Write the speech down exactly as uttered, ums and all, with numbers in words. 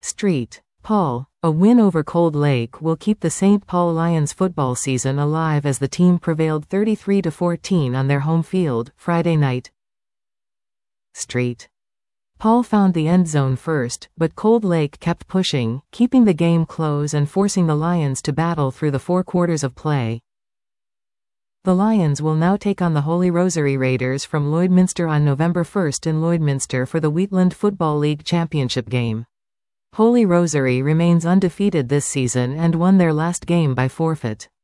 Street. Paul. A win over Cold Lake will keep the Saint Paul Lions football season alive as the team prevailed thirty-three to fourteen on their home field, Friday night. Street. Paul found the end zone first, but Cold Lake kept pushing, keeping the game close and forcing the Lions to battle through the four quarters of play. The Lions will now take on the Holy Rosary Raiders from Lloydminster on November first in Lloydminster for the Wheatland Football League Championship game. Holy Rosary remains undefeated this season and won their last game by forfeit.